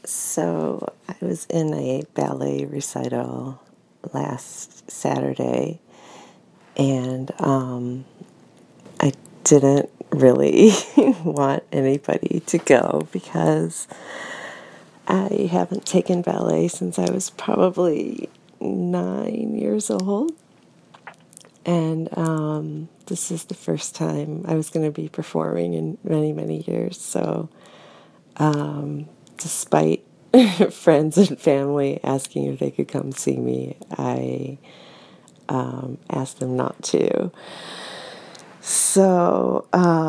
So I was in a ballet recital last Saturday, and I didn't really want anybody to go because I haven't taken ballet since I was probably 9 years old. And this is the first time I was going to be performing in many, many years. So despite friends and family asking if they could come see me, I asked them not to. So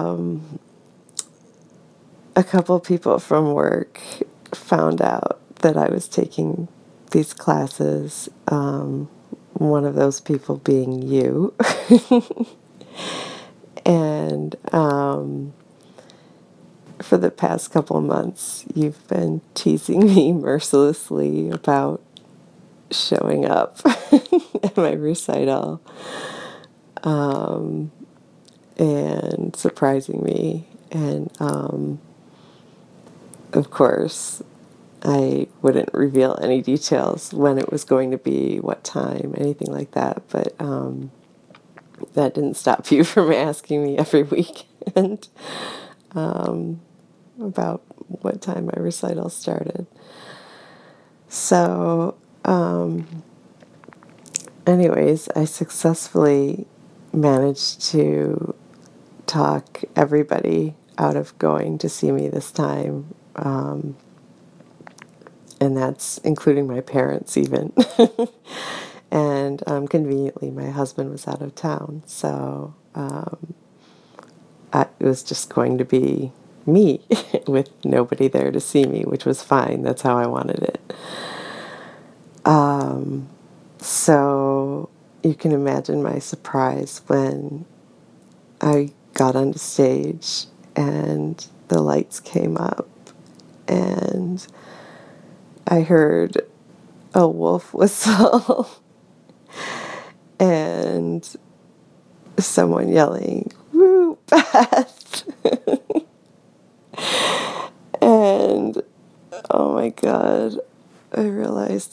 a couple people from work found out that I was taking these classes, one of those people being you. And for the past couple of months, you've been teasing me mercilessly about showing up at my recital and surprising me. And of course, I wouldn't reveal any details when it was going to be, what time, anything like that. But that didn't stop you from asking me every weekend about what time my recital started. So, anyways, I successfully managed to talk everybody out of going to see me this time. And that's including my parents even. And conveniently, my husband was out of town. So it was just going to be me with nobody there to see me, which was fine. That's how I wanted it. So you can imagine my surprise when I got on stage and the lights came up and I heard a wolf whistle and someone yelling, "Woo, Beth!" And oh my God, I realized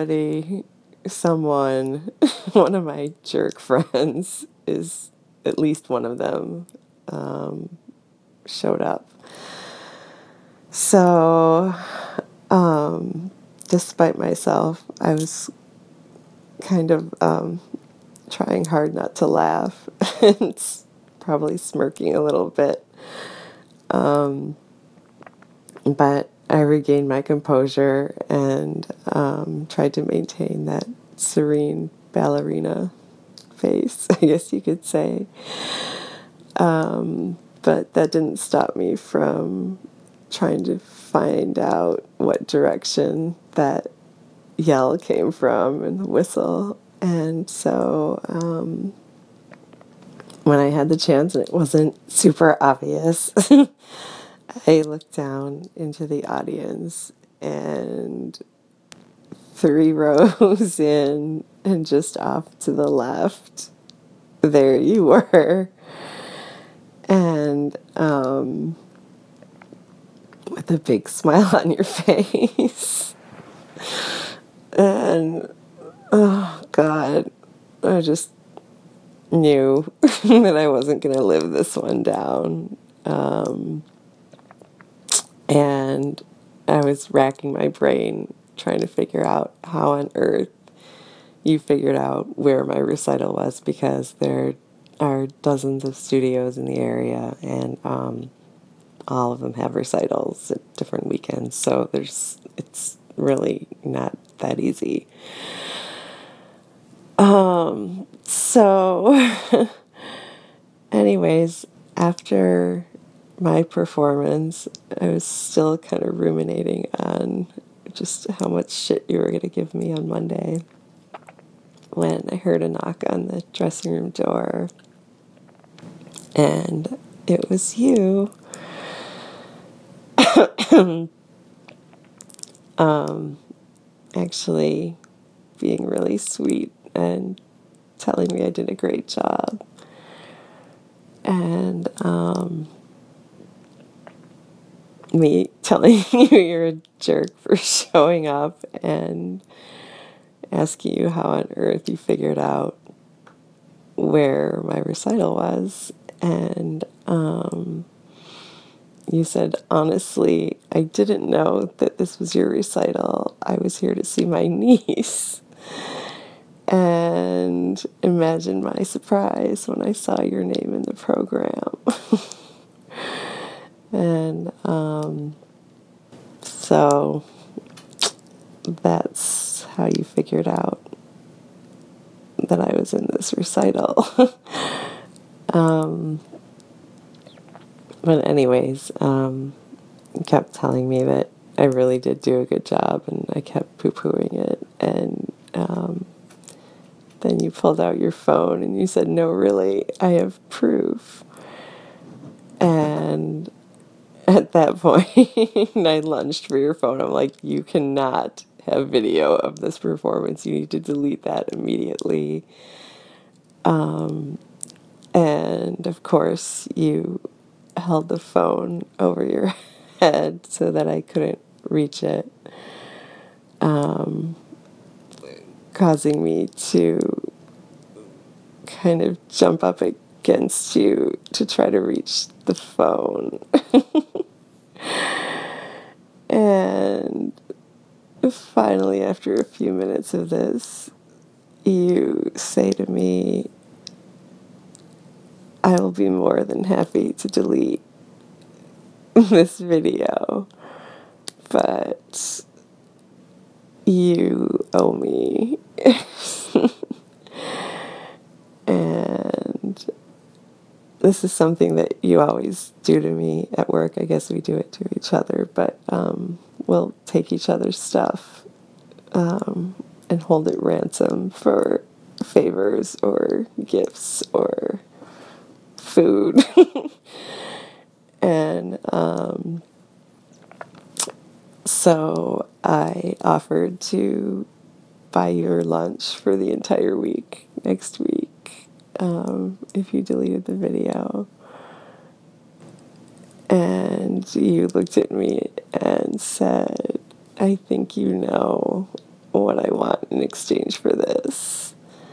someone, one of my jerk friends, is at least one of them, showed up. So, despite myself, I was kind of trying hard not to laugh and probably smirking a little bit. But I regained my composure and tried to maintain that serene ballerina face, I guess you could say. But that didn't stop me from trying to find out what direction that yell came from and the whistle. And so when I had the chance and it wasn't super obvious, I looked down into the audience and 3 rows in and just off to the left, there you were. And with a big smile on your face. And, oh God, I just knew that I wasn't going to live this one down. And I was racking my brain trying to figure out how on earth you figured out where my recital was, because there are dozens of studios in the area, and all of them have recitals at different weekends, so it's really not that easy. So anyways, after my performance, I was still kind of ruminating on just how much shit you were going to give me on Monday when I heard a knock on the dressing room door, and it was you. Actually being really sweet and telling me I did a great job. And me telling you you're a jerk for showing up and asking you how on earth you figured out where my recital was. And you said, honestly, I didn't know that this was your recital. I was here to see my niece. And imagine my surprise when I saw your name in the program. And so that's how you figured out that I was in this recital. But anyways, you kept telling me that I really did do a good job, and I kept poo-pooing it. And then you pulled out your phone and you said, no, really, I have proof. And at that point, I lunged for your phone. I'm like, you cannot have video of this performance. You need to delete that immediately. And of course, you held the phone over your head so that I couldn't reach it, causing me to kind of jump up against you to try to reach the phone. And finally, after a few minutes of this, you say to me, I will be more than happy to delete this video, but you owe me. And this is something that you always do to me at work. I guess we do it to each other, but we'll take each other's stuff and hold it ransom for favors or gifts or food. And so I offered to buy your lunch for the entire week next week if you deleted the video. And you looked at me and said, I think you know what I want in exchange for this.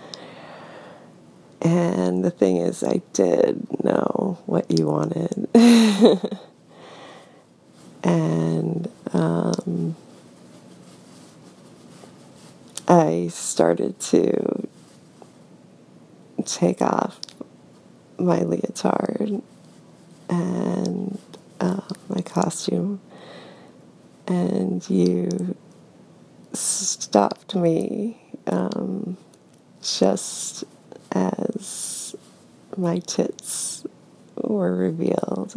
And the thing is, I did know what you wanted. And I started to take off my leotard and my costume, and you stopped me just as my tits were revealed.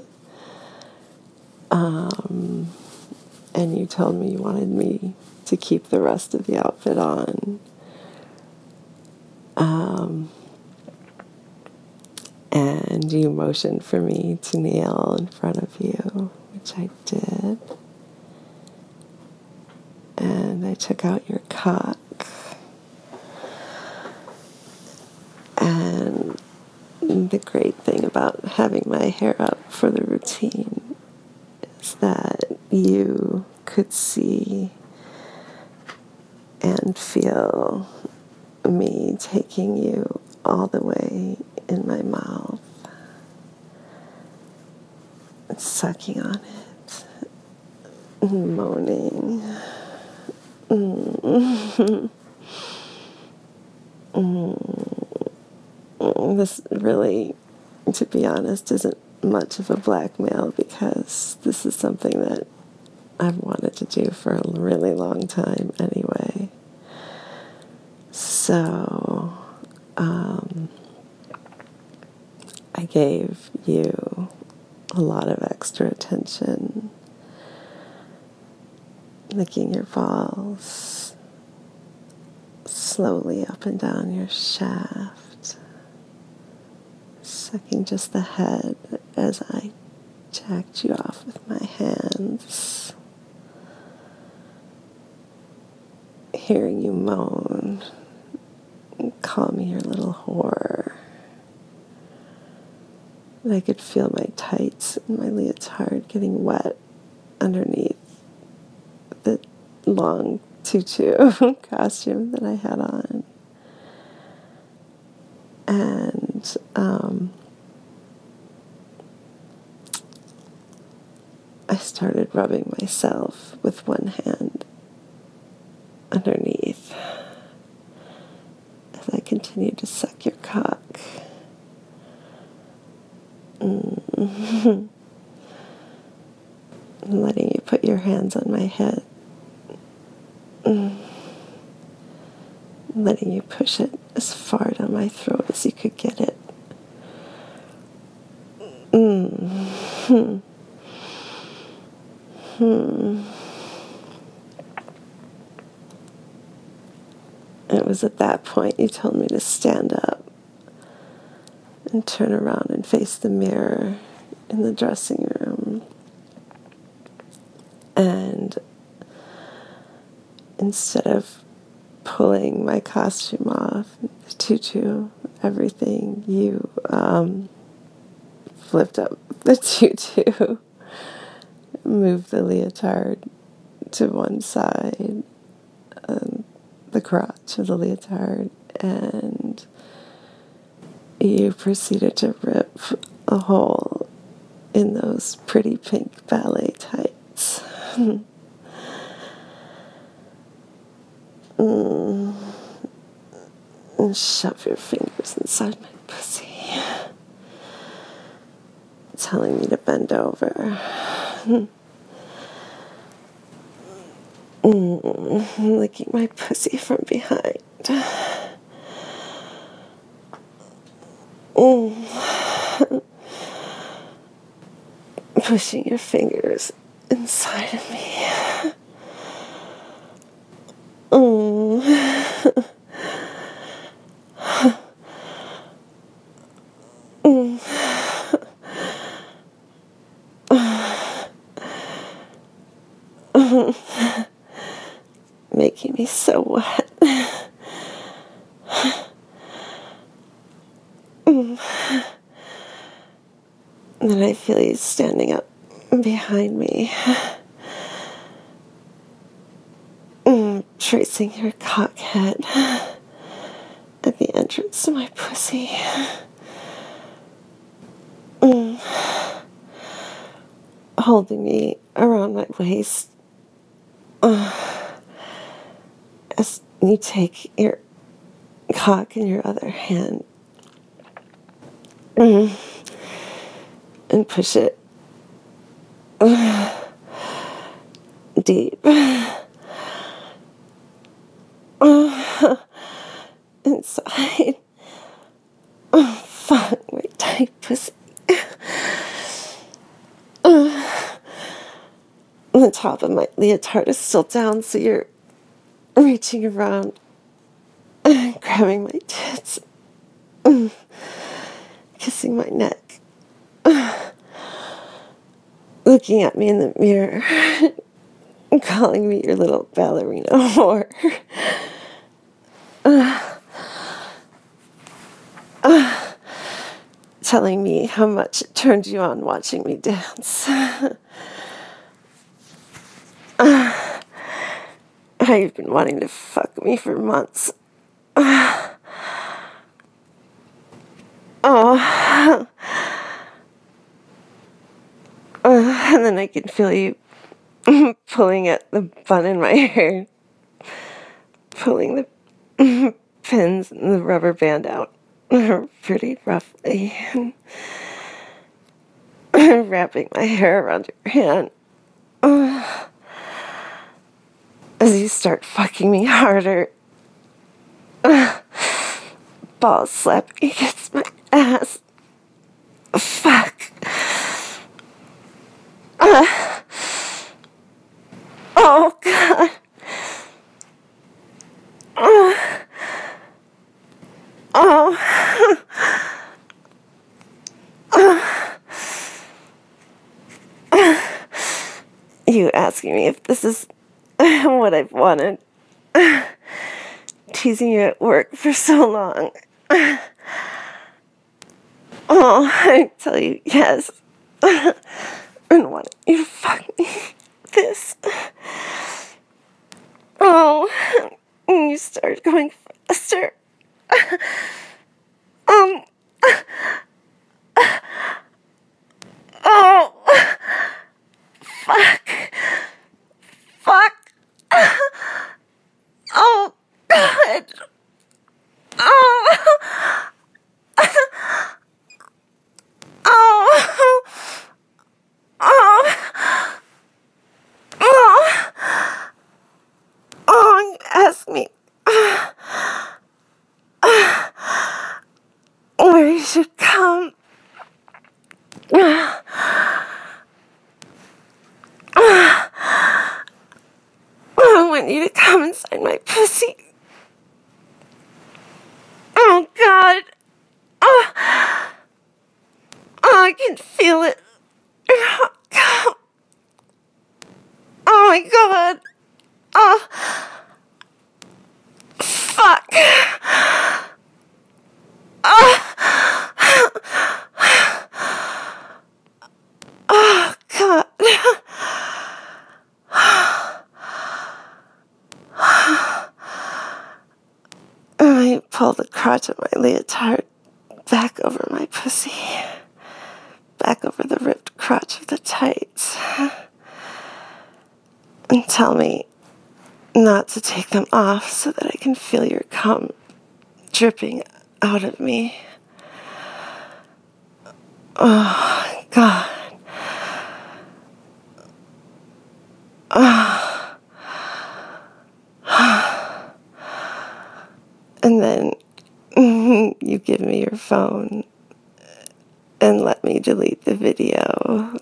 And you told me you wanted me to keep the rest of the outfit on. And you motioned for me to kneel in front of you, which I did. And I took out your cock. And the great thing about having my hair up for the routine is that you could see and feel me taking you all the way in my mouth and sucking on it, and moaning. This really, to be honest, isn't much of a blackmail, because this is something that I've wanted to do for a really long time anyway. So, I gave you a lot of extra attention, licking your balls slowly up and down your shaft, sucking just the head as I jacked you off with my hands, hearing you moan, call me your little whore. And I could feel my tights and my leotard getting wet underneath the long tutu costume that I had on. And I started rubbing myself with one hand underneath as I continued to suck your cock. Letting you put your hands on my head. Letting you push it as far down my throat as you could get it. It was at that point you told me to stand up and turn around and face the mirror in the dressing room. And instead of pulling my costume off, the tutu, everything, you flipped up the tutu, moved the leotard to one side, the crotch of the leotard, and you proceeded to rip a hole in those pretty pink ballet tights. And shove your fingers inside my pussy, telling me to bend over. Licking my pussy from behind. Pushing your fingers inside of me. Making me so wet. And then I feel you standing up behind me, tracing your cock head at the entrance to my pussy. Holding me around my waist as you take your cock in your other hand and push it deep inside. Fuck my tight pussy. The top of my leotard is still down, so you're reaching around and grabbing my tits, kissing my neck, looking at me in the mirror, and calling me your little ballerina whore. Telling me how much it turned you on watching me dance. How you've been wanting to fuck me for months. And then I can feel you pulling at the bun in my hair, pulling the pins and the rubber band out pretty roughly, wrapping my hair around your hand as you start fucking me harder. Balls slapping against my ass. Fuck. Oh, God. You asking me if this is what I've wanted. Teasing you at work for so long. I tell you yes. And wanting you to fuck me. started going faster. Um, oh, fuck. Fuck. Oh, God. Oh, oh, oh, oh, oh, ask me where you should come. I want you to come inside my pussy. Oh, God. Oh, oh, I can feel it. Oh, God. Oh, my God. Oh, fuck. Oh, oh, God. I pull the crotch of my leotard back over my pussy, back over the ripped crotch of the tights, and tell me not to take them off so that I can feel your cum dripping out of me. Oh, God. And then you give me your phone and let me delete the video.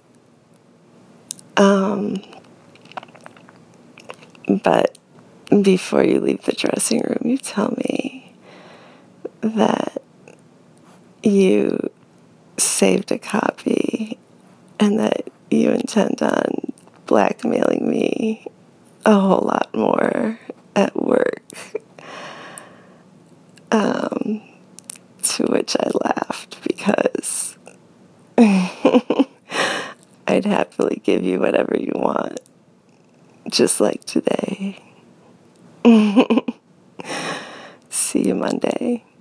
But before you leave the dressing room, you tell me that you saved a copy and that you intend on blackmailing me a whole lot more at work. To which I laughed because I'd happily give you whatever you want, just like today. See you Monday.